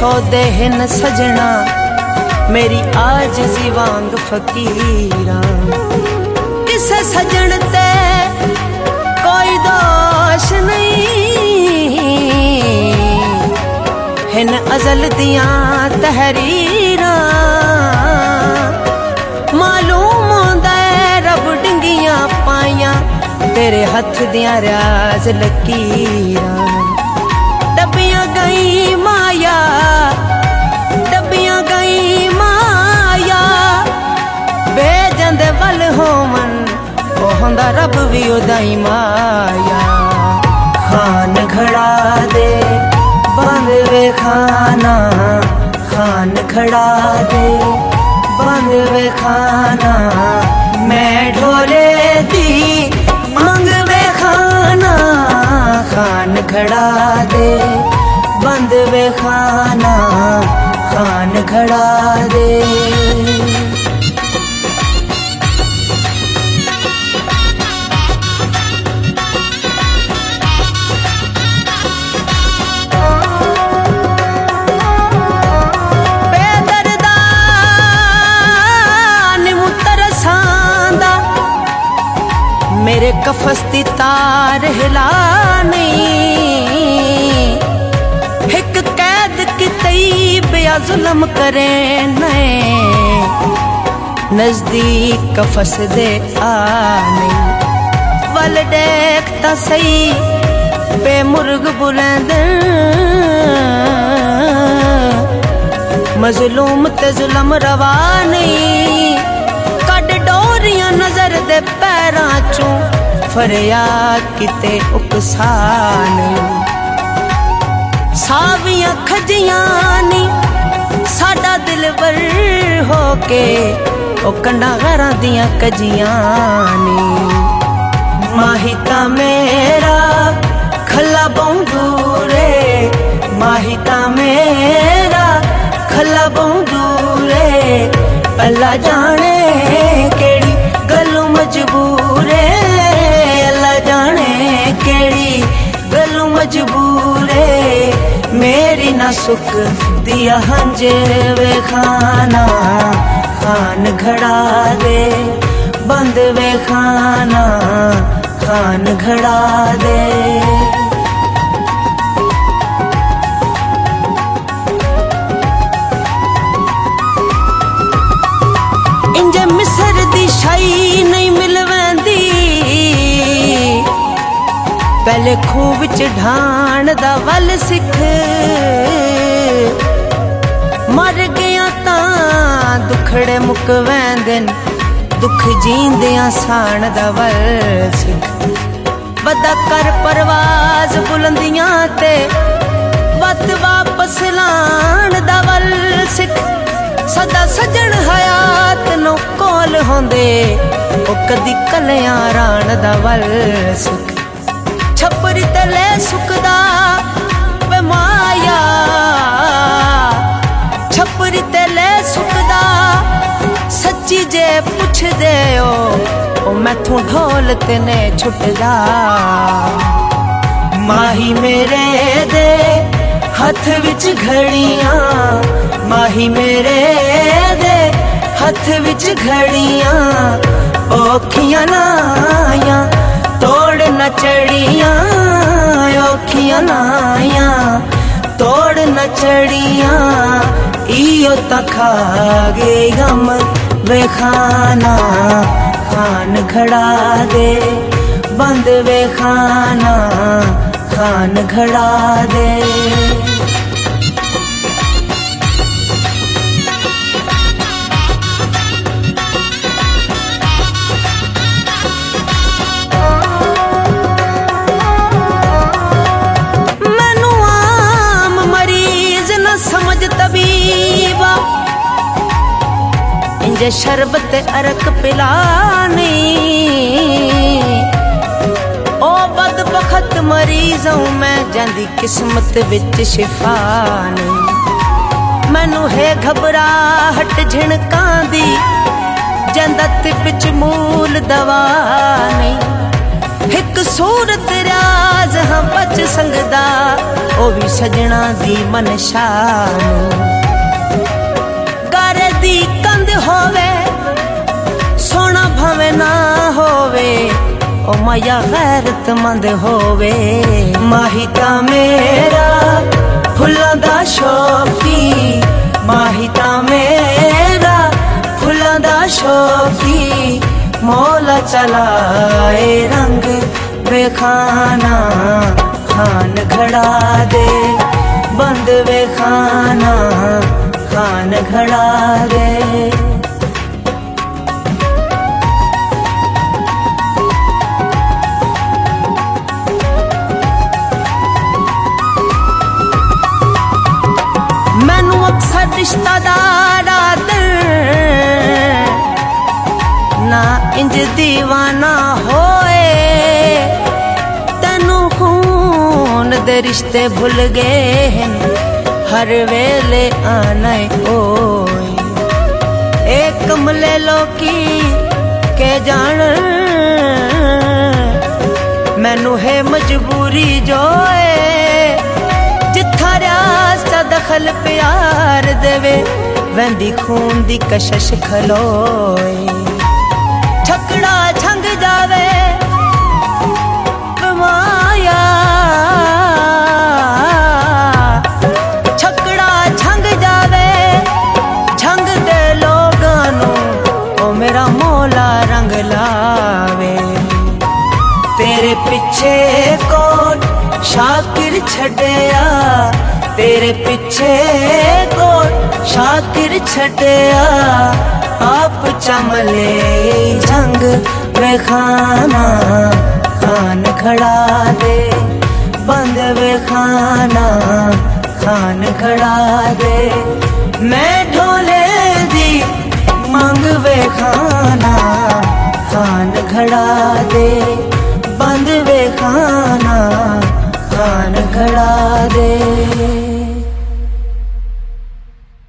सौदे हिन सजना मेरी आजिज़ी वांग फकीरा किसे सजन ते कोई दोष नहीं हिन अजल दियां तहरीरा मालूम होंदा है रब डिंगियां पाइयां तेरे हथ दियां राज लकीरा डबियां गई माया डबियां गई माया भेजंदे वल होवन ओ होंदा रब भी उदाई माया खान घड़ा दे बंद वे खाना खान खड़ा दे बंद वे खाना मैं ढोले दी मंग वे खाना खान खड़ा दे बंद वे खाना खान खड़ा दे मेरे कफस दी तार हिला नहीं हिक कैद की तई बेया जुल्म करे नए नजदीक कफस दे आ नहीं वल देखता सही बेमुर्ग बुलंद मजलूम ते जुल्म रवा नहीं कड डोरियां नजर दे पैरां चों फरियाद किते उकसान सावियां खजियां नी साडा दिलबर होके ओ कंडा घरां दियां कजियां नी माहिता मेरा खला बंदूरे माहिता मेरा खला बंदूरे अल्लाह जाने केड़ी गलू मजबूरे अल्लाह जाने केड़ी गलू मजबूरे मेरी ना सुख दिया हंजे वे खाना खान घड़ा दे बंद वे खाना खान घड़ा दे मिसर दी शाई नहीं मिलवेंदी पहले खूह विच ढाण दा वल सिख मर गया तां दुखड़े मुक वैंदन दुख जींदियां साण दा वल सिख बदा कर परवाज बुलंदियां ते वत वापस लाण दा वल सिख सदा सजन हयात नो कोल होंदे ओ कदी कलियां राण दा वल सिख छपरी तले सुकदा वे माया छपरी तले सुकदा सच्ची जे पुछ दे ओ मैथों ढोल तेने छुटदा माही मेरे दे हथ विच घड़ियां माही मेरे दे हथ विच घड़ियां औखियां नाया तोड़ न चढ़ियां औखियां नाया तोड़ न चढ़ियां इयो तखा गे गम वे खाना खान घड़ा दे बंद वे खाना खान घड़ा दे इंजे शरबत अरक पिलानी ओ बदबख्त मरीजों मैं जांदी किस्मत विच शिफा नहीं मैनू है घबराहट झिणकां दी जांदा तिप च मूल दवा नहीं एक सूरत राज हाँ बच संगदा ओ भी सजना दी मनशा गारे दी कंध होवे सोना भवे ना होवे ओ माया गैरतमंद होवे माहिता मेरा फुल्लां दा शौकी माहिता मेरा फुल्लां दा शौकी मौला चलाए रंग बेखाना खान घड़ा दे बंद बेखाना खान घड़ा दे मैनू अक्सर रिश्तेदार ना इंज दीवाना होए तेनू खून दे रिश्ते भुल गए हर वेले आना ओए एक कमले लोकी के जान मैनू है मजबूरी जोए जिथा रास्ता दखल प्यार देवे वंदी खून दी कशश खलोए छकड़ा छंग जावे माया छकड़ा छंग जावे छंग दे लोगानू ओ मेरा मौला रंग लावे तेरे पिछे कोट शाकिर छड़या तेरे पिछे कोट शाकिर छड़या आप चमले जंग बेखाना खान खड़ा दे बंद बेखाना खान खड़ा दे मैं ढोले दी मंग बेखाना खान खड़ा दे बंद बेखाना खान खड़ा दे।